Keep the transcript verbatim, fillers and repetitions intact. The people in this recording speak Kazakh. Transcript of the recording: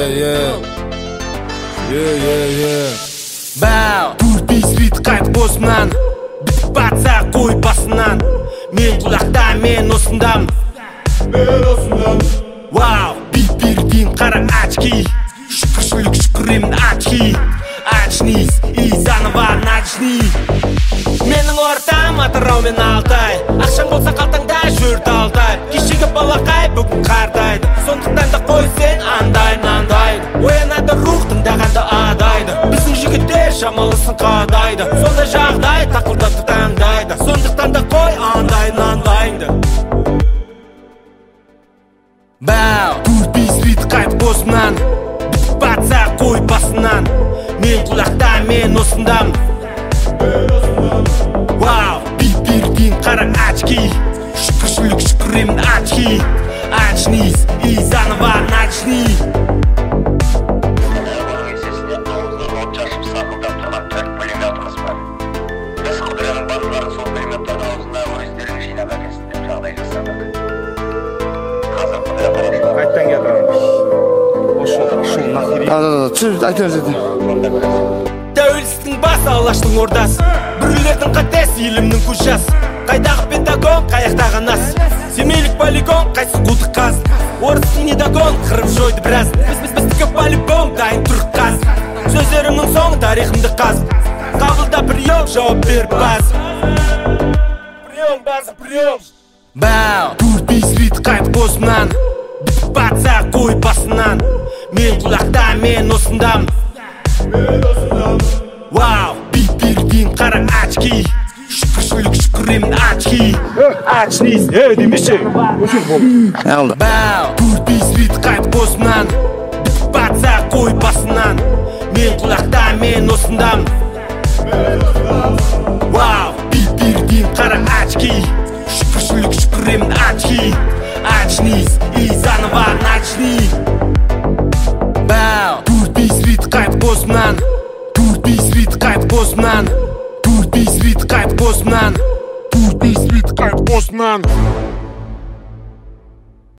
yeah, yeah. Yeah, yeah, yeah. Бау, төрт бес рет қайт босынан, бітіп батса қой басынан. Мен құлақта, мен осындамын, мен осындамын. Вау, бит берден қара очки, шүкіршілік шүкіремін очки. Очнись и заново начни. Менің ортам Атырау мен Алтай, ақшаң болса қалтаңда жүр талдай. Кешегі балақай бүгін қартайды, сондықтан да қой сен андай мынандайды. Оянады рух тыңдағанда адайды, біздің жігіттер шамалысын қадайды. Сондай жағдай тақылдатты таңдайды, сондықтан да қой андай мынандайды. Бау, төрт бес рет қайт босынан, бітіп батса қой басынан. Мен құлақта, мен осындамын, вау, бит берден қара очки, шүкіршілік шүкіремін очки. Очнись и заново начни. Еңсесіне тоғыздан от шашып сақылдап тұрған төрт пулеметіміз бар. Біз құдыраның балаларын сол пулеметтің аузына өздерің жинап әкелсін деп жағдай жасадық. Қазір құдыра қарашылар. Қайттан келдім. Ошыл нахер. Да-да-да, чүр, айтыңыз еді. Тәуелсіздің басы алаштың ордасы, бүрлердің қатесі елімнің көшасы. Қайдағы пентагон, қаяқтағы нас, семейлік полигон, қайсы құлдық қаз. Орыстың недагон, қырып жойды біраз. Біздікі полигон, дайын тұрық қаз. Сөздерімнің соңы тарихымды қаз. Қабылда прием, жауап бер баз. Прием, базы, прием. Бау, төрт бес рет қайт босынан, бітіп батса қой басынан. Мен құлақта, мен осындамын, вау, бит берден қара очки, шүкіршілік шүкіремін очки. Очнись, эй, демеші. Алды. Бау, төрт бес рет қайт босынан, бітіп батса қой басынан. Мен құлақта, мен осындамын, вау, бит берден қара очки, шүкіршілік шүкіремін очки. Очнись и заново начни. Бау, төрт бес рет қайт босынан, төрт бес рет қайт босынан, төрт бес рет қайт босынан, төрт бес рет қайт босынан.